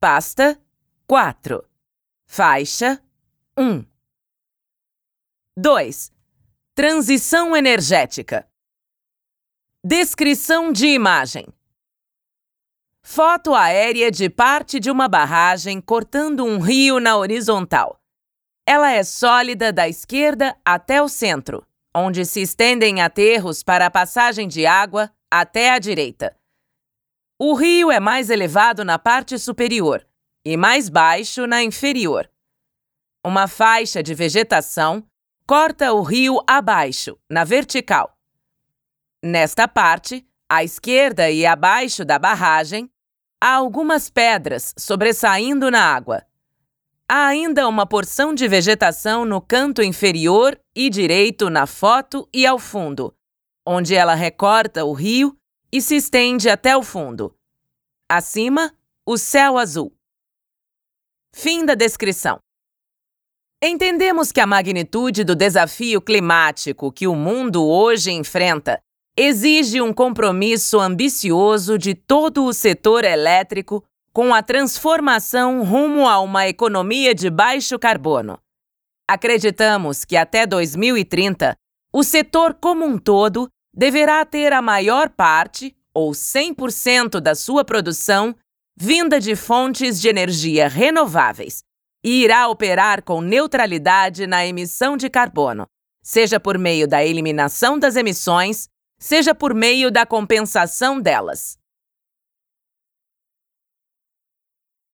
Pasta 4. Faixa 1. 2. Transição energética. Descrição de imagem. Foto aérea de parte de uma barragem cortando um rio na horizontal. Ela é sólida da esquerda até o centro, onde se estendem aterros para a passagem de água até a direita. O rio é mais elevado na parte superior e mais baixo na inferior. Uma faixa de vegetação corta o rio abaixo, na vertical. Nesta parte, à esquerda e abaixo da barragem, há algumas pedras sobressaindo na água. Há ainda uma porção de vegetação no canto inferior e direito na foto e ao fundo, onde ela recorta o rio e se estende até o fundo. Acima, o céu azul. Fim da descrição. Entendemos que a magnitude do desafio climático que o mundo hoje enfrenta exige um compromisso ambicioso de todo o setor elétrico com a transformação rumo a uma economia de baixo carbono. Acreditamos que até 2030, o setor como um todo deverá ter a maior parte, ou 100% da sua produção, vinda de fontes de energia renováveis e irá operar com neutralidade na emissão de carbono, seja por meio da eliminação das emissões, seja por meio da compensação delas.